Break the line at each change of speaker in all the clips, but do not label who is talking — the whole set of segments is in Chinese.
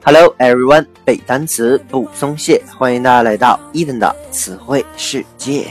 Hello everyone， 背单词不松懈，欢迎大家来到Eden的词汇世界。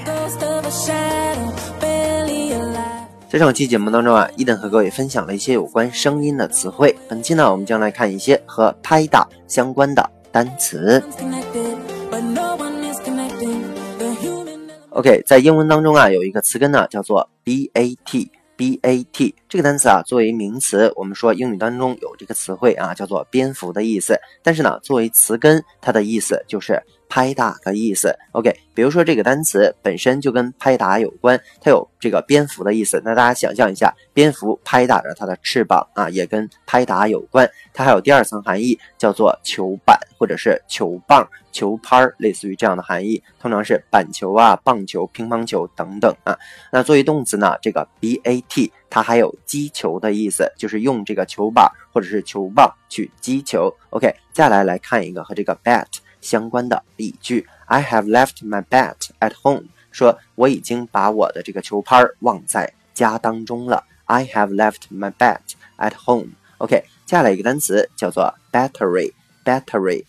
在上期节目当中啊，Eden和各位分享了一些有关声音的词汇。本期呢，我们将来看一些和拍打相关的单词。OK， 在英文当中啊，有一个词根呢叫做 BAT。BAT 这个单词啊，作为名词，我们说英语当中有这个词汇啊，叫做蝙蝠的意思。但是呢，作为词根，它的意思就是拍打的意思。OK， 比如说这个单词本身就跟拍打有关，它有这个蝙蝠的意思。那大家想象一下，蝙蝠拍打着它的翅膀啊，也跟拍打有关。它还有第二层含义，叫做球板或者是球棒、球拍，类似于这样的含义，通常是板球啊、棒球、乒乓球等等啊。那作为动词呢，这个 BAT 它还有击球的意思，就是用这个球板或者是球棒去击球。OK， 接下来看一个和这个 bat 相关的例句。I have left my bat at home， 说我已经把我的这个球拍忘在家当中了。I have left my bat at home。 OK， 接下来一个单词叫做 battery。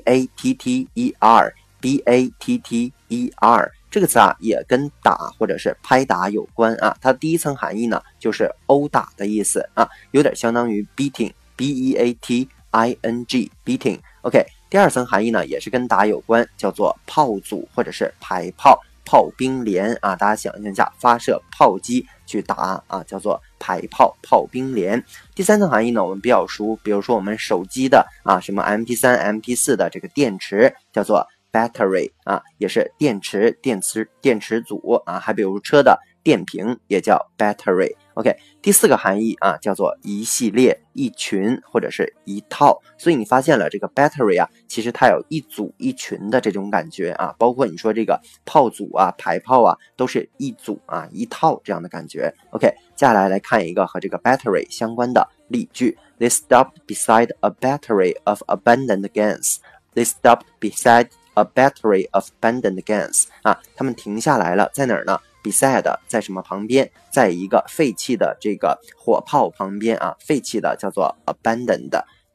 B-A-T-T-E-R。 这个词啊也跟打或者是拍打有关啊。它第一层含义呢就是殴打的意思啊，有点相当于 beating B-E-A-T-I-N-G beating。 OK， 第二层含义呢也是跟打有关，叫做炮组或者是排炮、炮兵连啊。大家想象一下，发射炮击去打啊，叫做排炮、炮兵连。第三层含义呢我们比较熟，比如说我们手机的啊什么 MP3、MP4 的这个电池叫做battery 啊，也是电池组啊，还比如车的电瓶也叫 battery。 OK， 第四个含义啊叫做一系列、一群或者是一套。所以你发现了这个 battery 啊，其实它有一组一群的这种感觉啊，包括你说这个炮组啊、排炮啊，都是一组啊、一套这样的感觉。OK， 接下来看一个和这个 battery 相关的例句。 They stopped beside a battery of abandoned guns。They stopped beside a battery of abandoned guns 啊，他们停下来了，在哪儿呢？ beside 在什么旁边？在一个废弃的这个火炮旁边啊，废弃的叫做 abandoned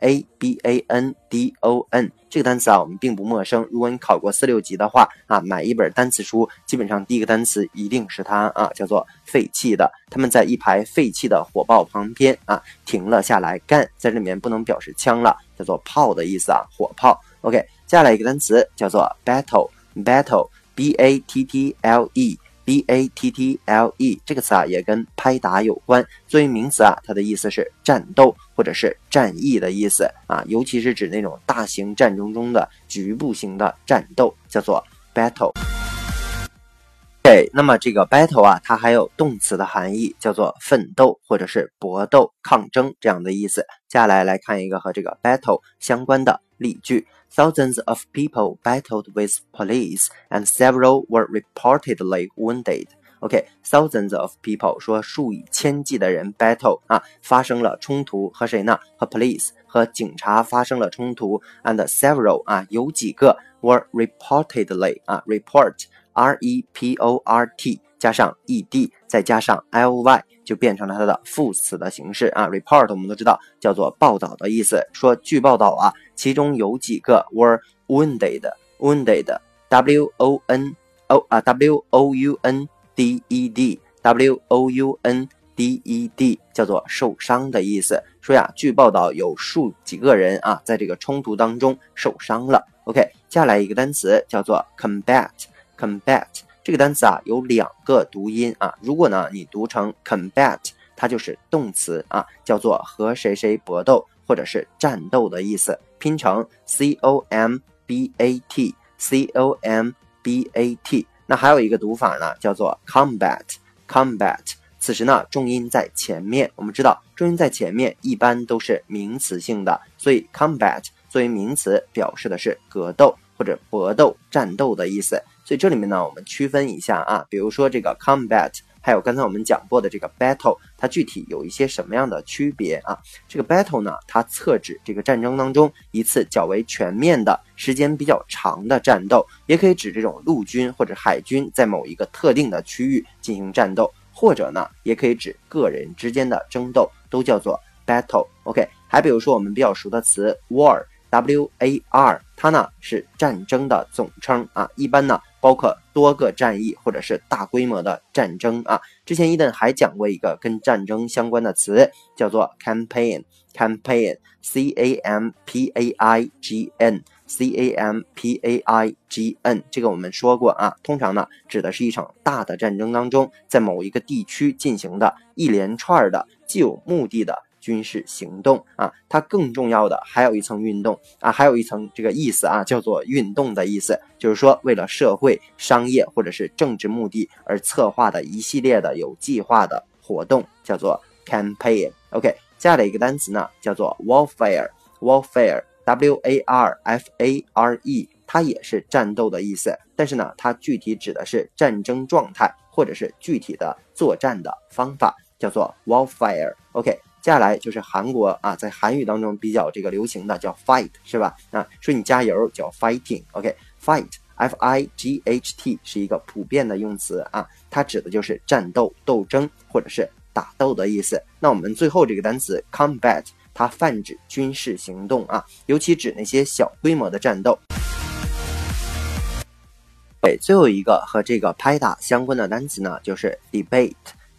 A-B-A-N-D-O-N。 这个单词啊我们并不陌生，如果你考过4、6级的话啊，买一本单词书，基本上第一个单词一定是它啊，叫做废弃的。他们在一排废弃的火炮旁边啊停了下来。gun 在这里面不能表示枪了，叫做炮的意思啊，火炮。 OK， 接下来一个单词叫做 battle B-A-T-T-L-E。 B-A-T-T-L-E 这个词啊也跟拍打有关。作为名词啊，它的意思是战斗或者是战役的意思啊，尤其是指那种大型战争中的局部型的战斗，叫做 battle。 OK， 那么这个 battle 啊，它还有动词的含义，叫做奋斗或者是搏斗、抗争这样的意思。接下来看一个和这个 battle 相关的例句。Thousands of people battled with police and several were reportedly wounded. OK， thousands of people 说数以千计的人 battle 啊，发生了冲突，和谁呢？和 police 和警察发生了冲突。and several 啊有几个 were reportedly 啊 report R-E-P-O-R-T 加上 ed 再加上 ly 就变成了它的副词的形式啊。 report 我们都知道叫做报道的意思，说据报道啊，其中有几个 were wounded W-O-U-N-D-E-D 叫做受傷的意思，说呀据报道有数几个人啊在这个冲突当中受伤了。 OK， 接下来一个单词叫做 combat。 这个单词啊有2个读音啊，如果呢你读成 combat 它就是动词啊，叫做和谁谁搏斗或者是战斗的意思，拼成 C-O-M-B-A-T。 那还有一个读法呢叫做 combat。 此时呢重音在前面，我们知道重音在前面一般都是名词性的，所以 combat 作为名词表示的是格斗或者搏斗、战斗的意思。所以这里面呢我们区分一下啊，比如说这个 combat 还有刚才我们讲过的这个 battle， 它具体有一些什么样的区别啊？这个 battle 呢，它侧指这个战争当中一次较为全面的、时间比较长的战斗，也可以指这种陆军或者海军在某一个特定的区域进行战斗，或者呢，也可以指个人之间的争斗，都叫做 battle。OK， 还比如说我们比较熟的词 war， war 它呢是战争的总称啊，一般呢包括多个战役或者是大规模的战争啊。之前伊登还讲过一个跟战争相关的词，叫做 campaign campaign， 这个我们说过啊，通常呢指的是一场大的战争当中，在某一个地区进行的一连串的既有目的的军事行动啊。它更重要的还有一层运动啊，还有一层这个意思啊，叫做运动的意思，就是说为了社会、商业或者是政治目的而策划的一系列的有计划的活动，叫做 campaign。 OK， 接下来一个单词呢叫做 warfare warfare， 它也是战斗的意思，但是呢它具体指的是战争状态或者是具体的作战的方法，叫做 warfare。 OK， 接下来就是韩国啊，在韩语当中比较这个流行的叫 fight 是吧？啊，说你加油叫 fighting。 OK， fight fight 是一个普遍的用词啊，它指的就是战斗、斗争或者是打斗的意思。那我们最后这个单词 combat， 它泛指军事行动啊，尤其指那些小规模的战斗。最后一个和这个拍打相关的单词呢，就是 debate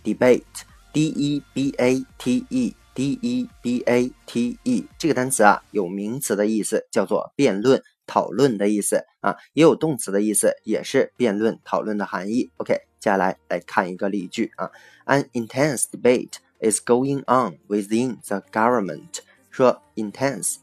debate 这个单词啊，有名词的意思叫做辩论、讨论的意思啊，也有动词的意思，也是辩论、讨论的含义。OK， 接下来看一个例句啊 ，An intense debate is going on within the government。说 intense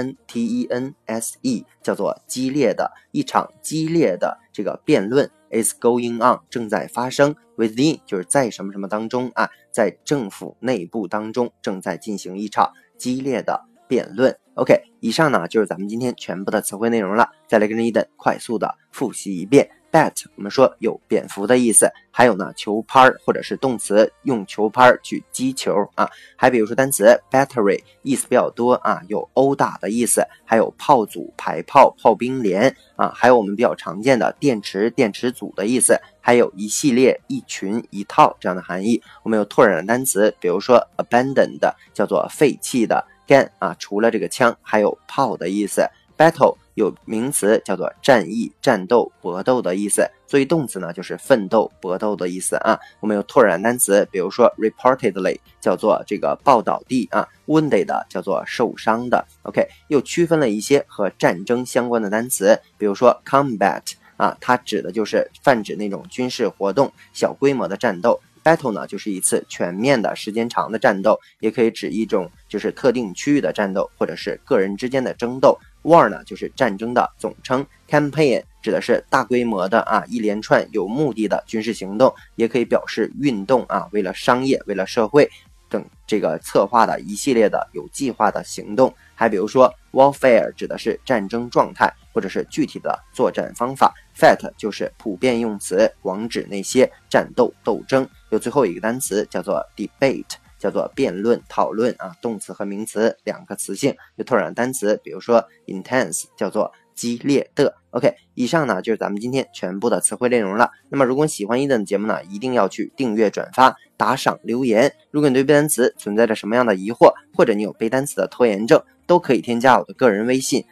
intense 叫做激烈的，一场激烈的这个辩论 is going on 正在发生， within 就是在什么什么当中啊，在政府内部当中正在进行一场激烈的辩论。 OK， 以上呢就是咱们今天全部的词汇内容了，再来跟着伊登快速的复习一遍。bat 我们说有蝙蝠的意思，还有呢球拍或者是动词用球拍去击球啊，还比如说单词 battery 意思比较多啊，有殴打的意思，还有炮组、排炮、炮兵连啊，还有我们比较常见的电池、电池组的意思，还有一系列、一群、一套这样的含义。我们有拓展的单词，比如说 abandoned 叫做废弃的， gun 啊除了这个枪还有炮的意思， battle有名词叫做战役、战斗、搏斗的意思，所以动词呢就是奋斗、搏斗的意思啊。我们有拓展单词，比如说 reportedly 叫做这个报道地啊， wounded 叫做受伤的。 OK， 又区分了一些和战争相关的单词，比如说 combat 啊，它指的就是泛指那种军事活动、小规模的战斗。Battle 呢就是一次全面的时间长的战斗，也可以指一种就是特定区域的战斗，或者是个人之间的争斗。War 呢就是战争的总称， Campaign 指的是大规模的啊一连串有目的的军事行动，也可以表示运动啊，为了商业、为了社会等这个策划的一系列的有计划的行动。还比如说 Warfare 指的是战争状态或者是具体的作战方法， Fight 就是普遍用词，广指那些战斗、斗争。有最后一个单词叫做 Debate， 叫做辩论、讨论啊，动词和名词两个词性。有拓展单词，比如说 Intense 叫做激烈的。 OK， 以上呢就是咱们今天全部的词汇内容了。那么如果你喜欢伊登的节目呢，一定要去订阅、转发、打赏、留言。如果你对背单词存在着什么样的疑惑，或者你有背单词的拖延症，都可以添加我的个人微信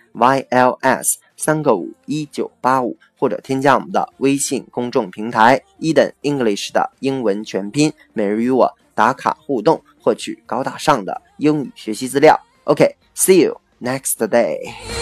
YLS3个51985，或者添加我们的微信公众平台 Eden English 的英文全拼，每日与我打卡互动，获取高大上的英语学习资料。OK，see you next day。